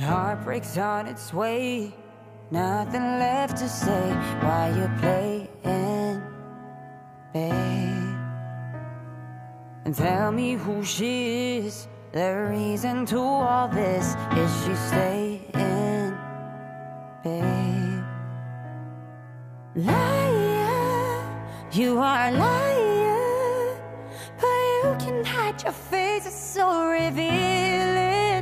heartbreak's on its way. Nothing left to say. Why you playing, babe? And tell me who she is. The reason to all this. Is she staying, babe? Liar, you are a liar, but you can hide your face, it's so revealing.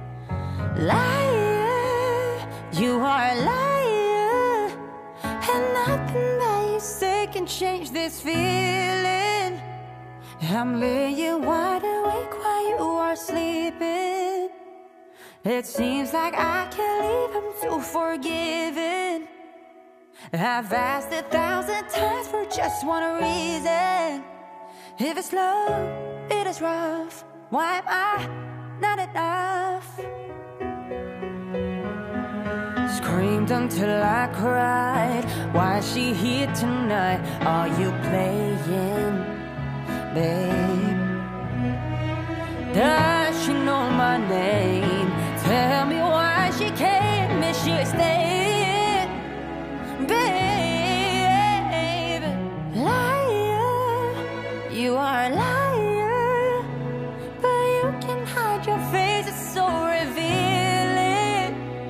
Liar, you are a liar, and nothing that you say can change this feeling. I'm laying wide awake while you are sleeping. It seems like I can't leave, I'm too forgiving. I've asked 1,000 times for just one reason. If it's love, it is rough. Why am I not enough? Screamed until I cried. Why is she here tonight? Are you playing, babe? Does she know my name? Tell me why she can't miss you staying, babe. Liar, you are a liar, but you can hide your face, it's so revealing.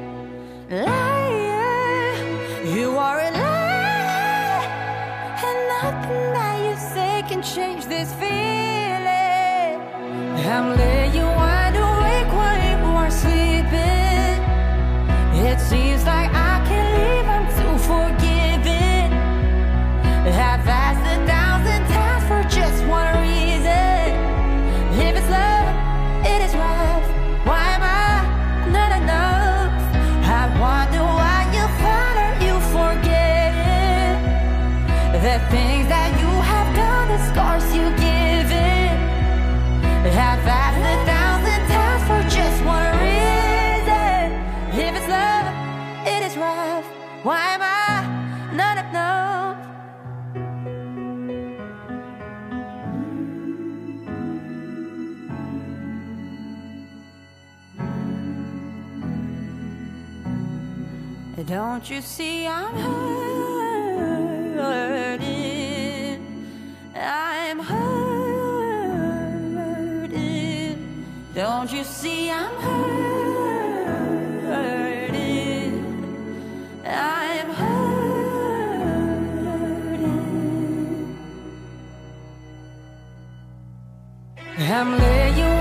Liar, you are a liar, and nothing that you say can change this feeling. I'm laying wide awake while you are sleeping. It seems like I can't leave, I'm too forgiving. I've asked 1,000 times for just one reason. If it's love, it is rough. Why am I not enough? I wonder why you found her, you forget the things that you have done, the scars you give it. I've asked 1,000 times for just one reason. If it's love, it is rough. Why am I not enough? Don't you see I'm hurting? I'm hurting. Don't you see I'm hurting? I'm hurting. I'm laying